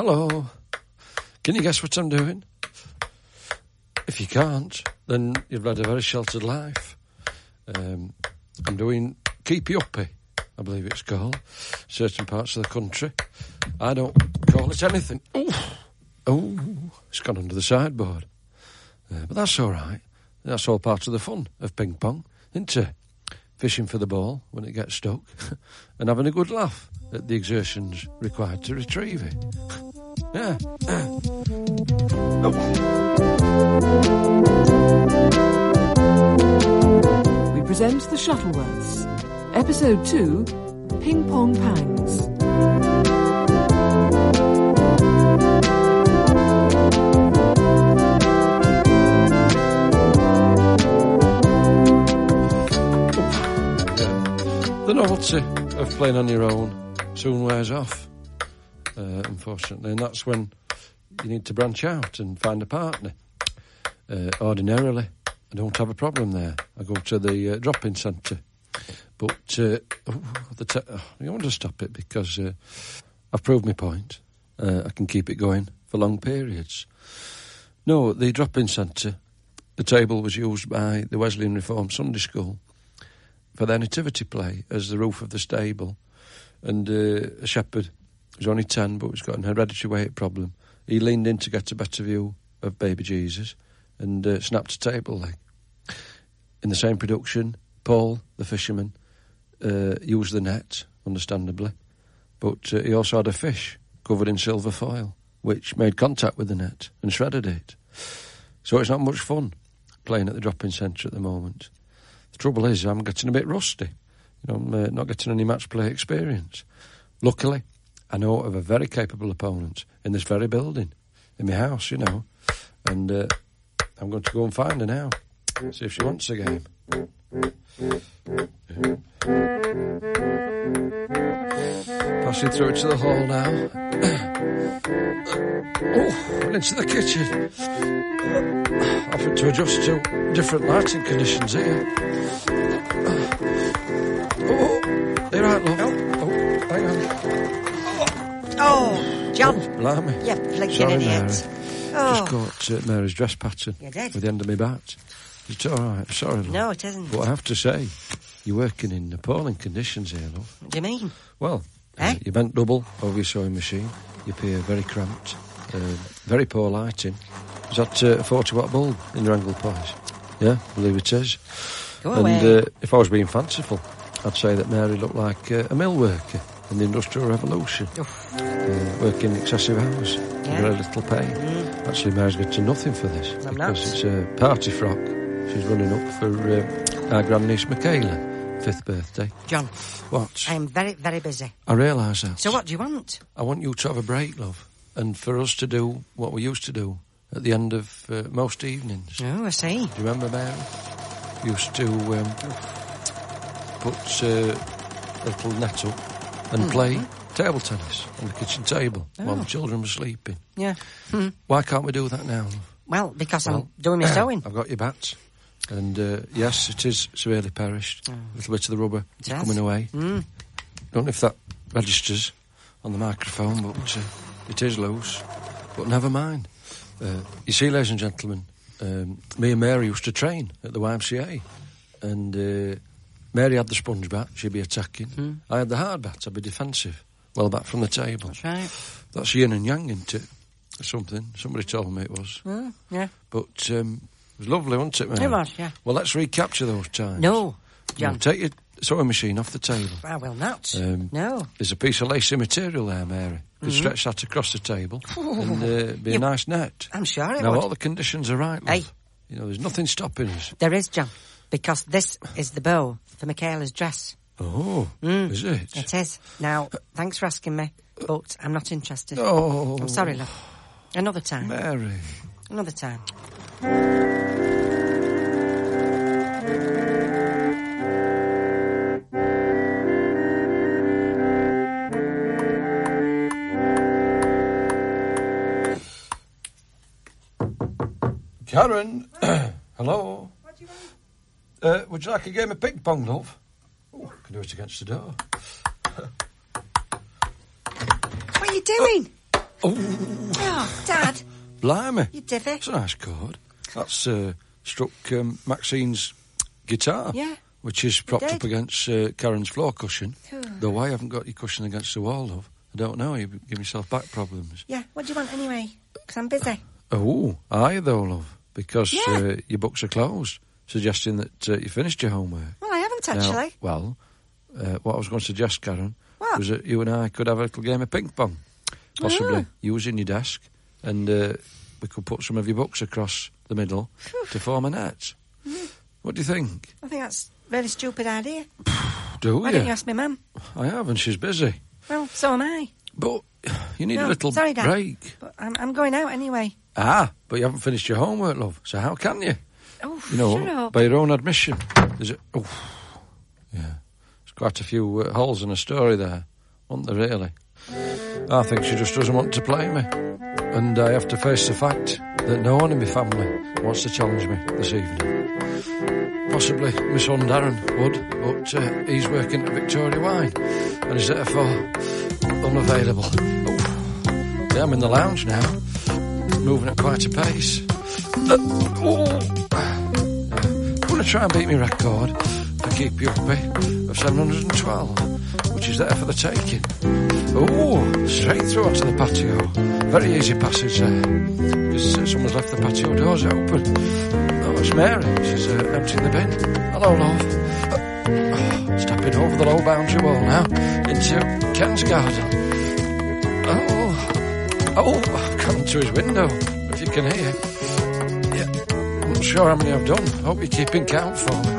Hello. Can you guess what I'm doing? If you can't, then you've led a very sheltered life. I'm doing Keepy Uppy, I believe it's called. Certain parts of the country. I don't call it anything. Oh, it's gone under the sideboard. But that's all right. That's all part of the fun of ping pong, isn't it? Fishing for the ball when it gets stuck and having a good laugh at the exertions required to retrieve it. Yeah. We present The Shuttleworths, Episode 2, Ping Pong Pangs. The novelty of playing on your own soon wears off, unfortunately, and that's when you need to branch out and find a partner. Ordinarily, I don't have a problem there. I go to the drop-in centre. But I want to stop it because I've proved my point. I can keep it going for long periods. No, the drop-in centre, the table was used by the Wesleyan Reformed Sunday School for their nativity play as the roof of the stable. And a shepherd who's only 10 but has got an hereditary weight problem. He leaned in to get a better view of baby Jesus and snapped a table leg. In the same production, Paul, the fisherman, used the net, understandably, but he also had a fish covered in silver foil, which made contact with the net and shredded it. So it's not much fun playing at the drop-in centre at the moment. The trouble is, I'm getting a bit rusty. I'm not getting any match play experience. Luckily, I know of a very capable opponent in this very building, in my house, and I'm going to go and find her now, see if she wants a game. Passing through to the hall now. And into the kitchen. Offered to adjust to different lighting conditions here. You're right, love. Hang on. Oh, John. Blimey. You flinking Sorry, idiot. Mary. Just caught Mary's dress pattern You did? with the end of my bat. It's all right. Sorry, love. No, it isn't. But I have to say, you're working in appalling conditions here, love. What do you mean? Well, Eh? you bent double over your sewing machine. You appear very cramped. Very poor lighting. Is that a 40-watt bulb in your angle pies? Yeah, I believe it is. Go and away. if I was being fanciful, I'd say that Mary looked like a mill worker in the Industrial Revolution. Working excessive hours, very little pay. Actually, Mary's getting nothing for this I'm because not. it's a party frock. She's running up for our grandniece Michaela, 5th birthday. John, What? I am very, very busy. I realise that. So what do you want? I want you to have a break, love, and for us to do what we used to do at the end of most evenings. Oh, I see. Do you remember, Mary? We used to put a little net up and play table tennis on the kitchen table while the children were sleeping. Yeah. Why can't we do that now, love? Well, because I'm doing my sewing. I've got your bat. And, yes, it is severely perished. A little bit of the rubber is Yes. coming away. Don't know if that registers on the microphone, but it is loose. But never mind. You see, ladies and gentlemen, me and Mary used to train at the YMCA. And Mary had the sponge bat, she'd be attacking. I had the hard bat, I'd be defensive. Well back from the table. That's right. That's yin and yang, isn't it? Or something. Somebody told me it was. Yeah. But it was lovely, wasn't it, Mary? It was, yeah. Well, let's recapture those times. No, John. No, take your sewing machine off the table. I will not. No. There's a piece of lacy material there, Mary. You could stretch that across the table and be a nice net. I'm sure it Now, would. all the conditions are right, love. Hey. There's nothing stopping us. There is, John. Because this is the bow for Michaela's dress. Oh, is it? It is. Now, thanks for asking me, but I'm not interested. Oh. I'm sorry, love. Another time. Mary. Another time. Karen, hello. What do you want? Would you like a game of ping pong, love? Oh, I can do it against the door. What are you doing? Oh, Dad, Blimey. you divvy. That's a nice chord. That's struck Maxine's guitar. Yeah. Which is propped did. up against Karen's floor cushion. Though I haven't got your cushion against the wall, love. I don't know. You give yourself back problems. Yeah, what do you want anyway? Because I'm busy. Oh, are you though, love? Because Yeah. your books are closed, suggesting that you finished your homework. Well, I haven't Now, actually. what I was going to suggest, Karen, What? was that you and I could have a little game of ping pong. Possibly using your desk, and we could put some of your books across the middle to form a net. What do you think? I think that's a really stupid idea. Do Why you? don't you ask my mum? I have, and she's busy. Well, so am I. But you need No, a little sorry, Dad. break. But I'm going out anyway. Ah, but you haven't finished your homework, love. So how can you? Oh, You know, shut up. by your own admission, there's a... Oh, yeah. There's quite a few holes in a story there, aren't there, really? I think she just doesn't want to play me. And I have to face the fact that no one in my family wants to challenge me this evening. Possibly my son Darren would, but he's working at Victoria Wine and is therefore unavailable. Oh, yeah, I'm in the lounge now, moving at quite a pace. I'm going to try and beat my record for Keep You Uppy of 712, which is there for the taking. Oh, straight through onto the patio. Very easy passage there. Because someone's left the patio doors open. Oh, it's Mary. She's emptying the bin. Hello, love. Stepping over the low boundary wall now into Ken's garden. Oh, come to his window, if you can hear. Yeah, I'm not sure how many I've done. Hope you're keeping count for me.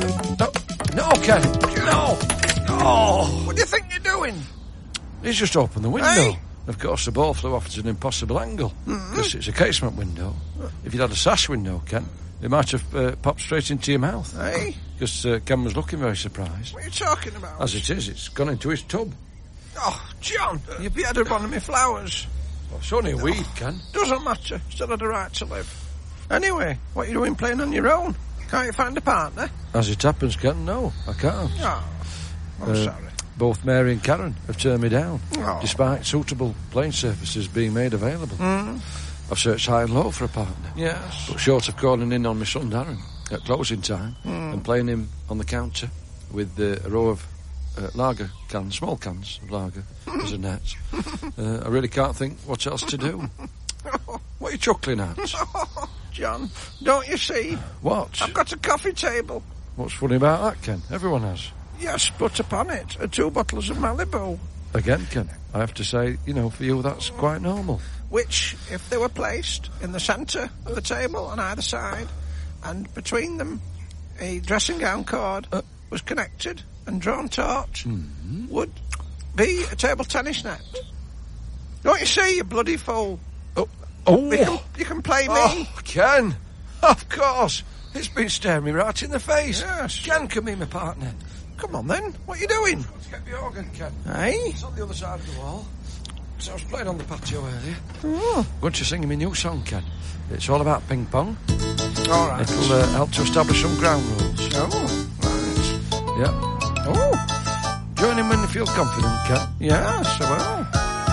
No, Ken. No. Oh. What do you think you're doing? He's just opened the window. Hey? Of course, the ball flew off at an impossible angle, because it's a casement window. If you'd had a sash window, Ken, it might have popped straight into your mouth. Hey? Because Ken was looking very surprised. What are you talking about? As it is, it's gone into his tub. Oh, John, you'd be had one of my flowers. Well, it's only a weed, Ken. Doesn't matter. Still had a right to live. Anyway, what are you doing playing on your own? Can't you find a partner? As it happens, Ken, no, I can't. Oh, I'm sorry. Both Mary and Karen have turned me down, Oh. despite suitable playing surfaces being made available. I've searched high and low for a partner, Yes. but short of calling in on my son Darren at closing time and playing him on the counter with a row of lager cans, small cans of lager as a net, I really can't think what else to do. What are you chuckling at? John, don't you see? What? I've got a coffee table. What's funny about that, Ken? Everyone has. Yes, but upon it are 2 bottles of Malibu, Again, Ken, I have to say, for you that's quite normal. which, if they were placed in the centre of the table on either side, and between them a dressing gown cord was connected and drawn taut, would be a table tennis net. Don't you see, you bloody fool? Oh! You can play me. Oh, Ken! Of course! It's been staring me right in the face. Yes. Ken can be my partner. Come on then, what are you doing? Let's get the organ, Ken. Hey? It's on the other side of the wall. So I was playing on the patio earlier. Oh, Going to sing me new song, Ken. It's all about ping pong. all right. It'll help to establish some ground rules. Oh, right. Yeah. Oh, Join in when you feel confident, Ken. yes, well.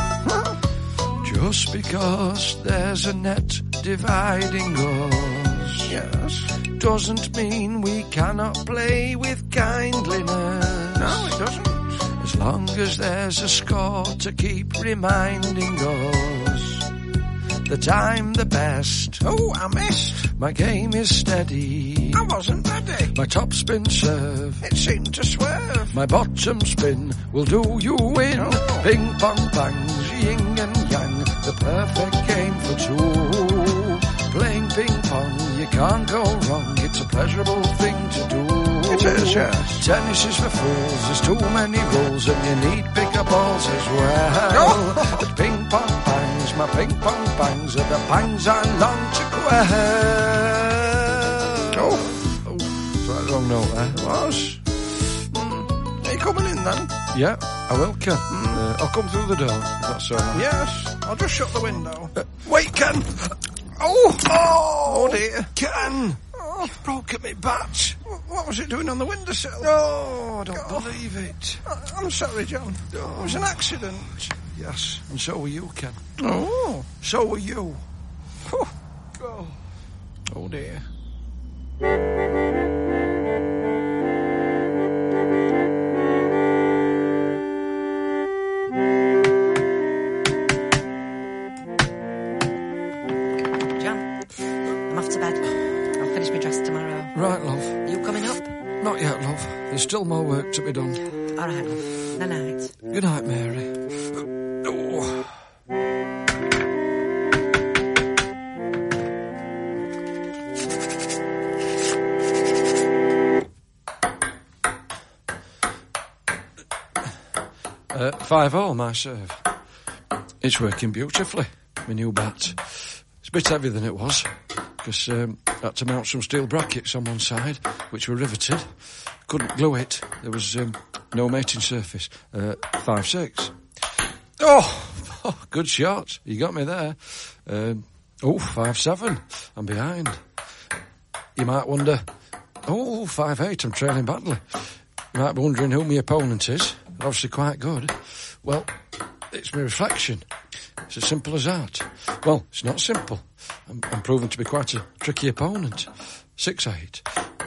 Just because there's a net dividing us, Yes. doesn't mean we cannot play with kindliness. No, it doesn't. As long as there's a score to keep reminding us that I'm the best. Oh, I missed. My game is steady. I wasn't ready. My top spin serve, It seemed to swerve. my bottom spin will do you in. Oh. Ping pong bangs, yin and yang, the perfect game for two. Playing ping pong, you can't go wrong. It's a pleasurable thing to do. It is, yes. Tennis is for fools, there's too many rules, and you need bigger balls as well. Oh. But ping pong bangs, my ping pong bangs are the bangs I long to quell. Oh, Is that the wrong note there? it was. Are you coming in then? Yeah, I will, Ken. I'll come through the door, if that's all right. Yes. I'll just shut the window. Wait, Ken! Oh! Oh, dear. Ken! Oh, You've broken me bat. what was it doing on the windowsill? No, I don't believe it. I'm sorry, John. It was an accident. Yes, and so were you, Ken. Oh, So were you. Phew. Oh. Oh dear. John, I'm off to bed. I'll finish my dress tomorrow. Right, love. You coming up? Not yet, love. There's still more work to be done. All right, love. Night-night. Good night, Mary. Oh. 5-all, my serve. It's working beautifully, my new bat. It's a bit heavier than it was, because I had to mount some steel brackets on one side, which were riveted. Couldn't glue it. There was no mating surface. 5-6. Oh, good shot. You got me there. 5-7. I'm behind. You might wonder, 5-8, I'm trailing badly. You might be wondering who my opponent is. They're obviously quite good. Well, it's my reflection. It's as simple as that. Well, it's not simple. I'm proven to be quite a tricky opponent. 6-8.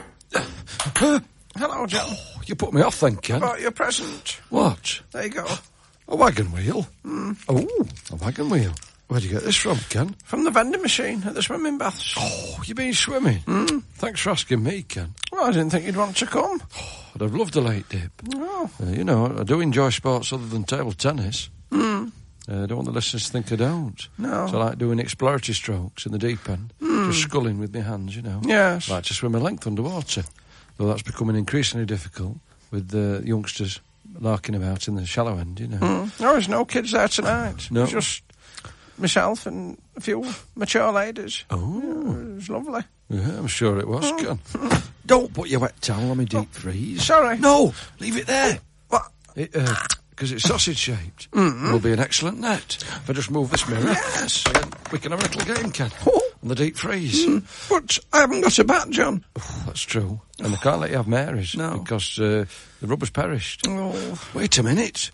Hello, John. Oh, you put me off then, Ken. About your present. What? There you go. A wagon wheel? Oh, a wagon wheel. Where'd you get this from, Ken? From the vending machine at the swimming baths. Oh, you been swimming? Thanks for asking me, Ken. Well, I didn't think you'd want to come. I'd have loved a late dip. Oh. You know, I do enjoy sports other than table tennis. I don't want the listeners to think I don't. No. So I like doing exploratory strokes in the deep end. Just sculling with my hands, you know. Yes. I like to swim a length underwater. Though that's becoming increasingly difficult with the youngsters larking about in the shallow end, you know. No, there's no kids there tonight. No. It's just myself and a few mature ladies. Oh. Yeah, it was lovely. Yeah, I'm sure it was, Ken. Don't put your wet towel on my deep freeze. Sorry. No, leave it there. What? Because it's sausage-shaped. It will be an excellent net. If I just move this mirror, Yes. then we can have a little game, Ken, Oh. on the deep freeze. But I haven't got a bat, John. Oh, that's true. And I can't let you have Mary's. No. Because the rubber's perished. Oh. Wait a minute.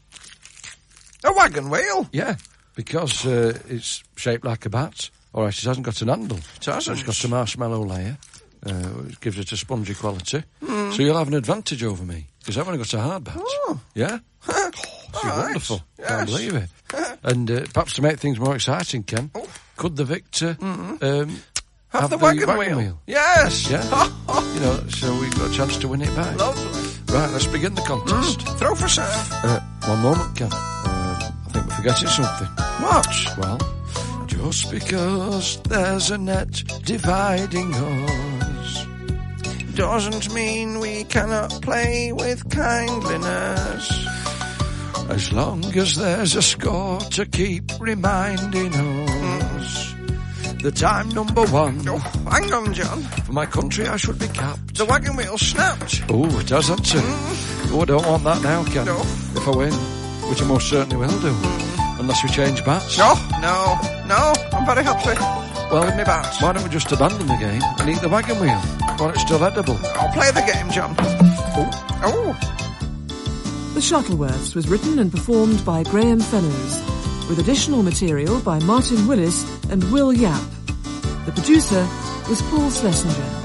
A wagon wheel? Yeah, because it's shaped like a bat. All right, it hasn't got an handle. It hasn't. It's got a marshmallow layer. Which gives it a spongy quality. So you'll have an advantage over me, because I've only got a hard bat. Oh. Yeah? It's All right. wonderful. Yes. Can't believe it. And perhaps to make things more exciting, Ken, could the victor Have the wagon wheel? Yes. Yeah? You know, so we've got a chance to win it back. Lovely. Right, let's begin the contest. Throw for serve. One moment, Ken. I think we're forgetting something. What? Well, just because there's a net dividing us Doesn't mean we cannot play with kindliness. as long as there's a score to keep reminding us that I'm number one. Oh, hang on, John. For my country I should be capped. The wagon wheel snapped. Oh, it hasn't it? Oh, I don't want that now, Ken. No. If I win, which I most certainly will do. Unless we change bats. No, I'm very happy. Well, with me bats. why don't we just abandon the game and eat the wagon wheel while it's still edible? I'll play the game, John. Oh. The Shuttleworths was written and performed by Graham Fellows, with additional material by Martin Willis and Will Yap. The producer was Paul Schlesinger.